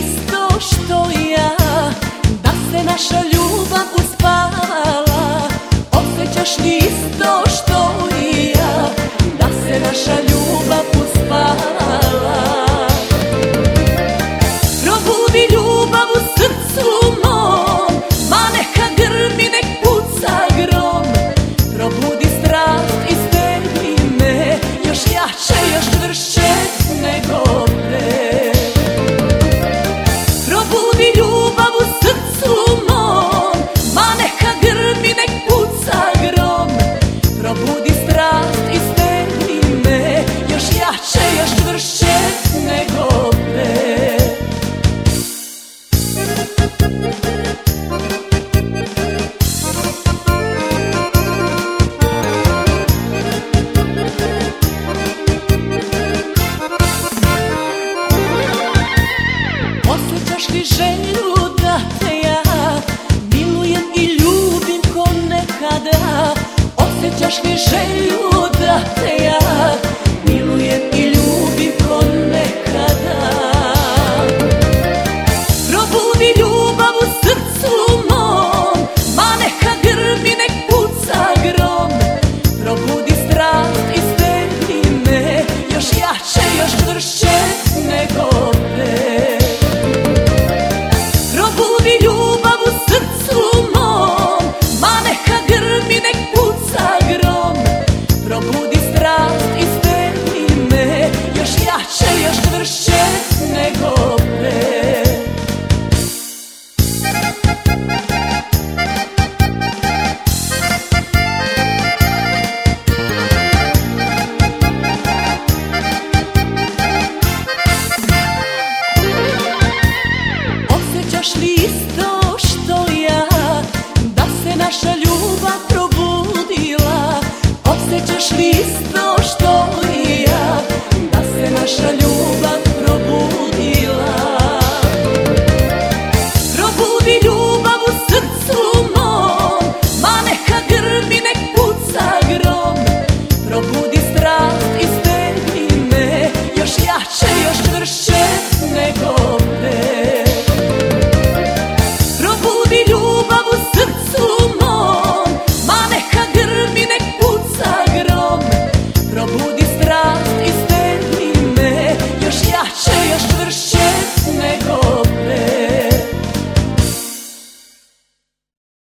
isto što ja, da se naša ljubav uspavala? Osjećaš li isto što i ja, da se naša ljubav uspavala? Probudi ljubav u srcu mom, ma neka grmi, nek puca grom. Probudi strast i stegni me, još jače, još čvršće nego pre. Probudi ljubav u srcu mom, ma neka grmi, nek puca grom. Probudi strast i stegni me, još jače, još čvršće nego pre. Osjećaš li želju da te ja milujem i ljubim ko nekada? Osjećaš li želju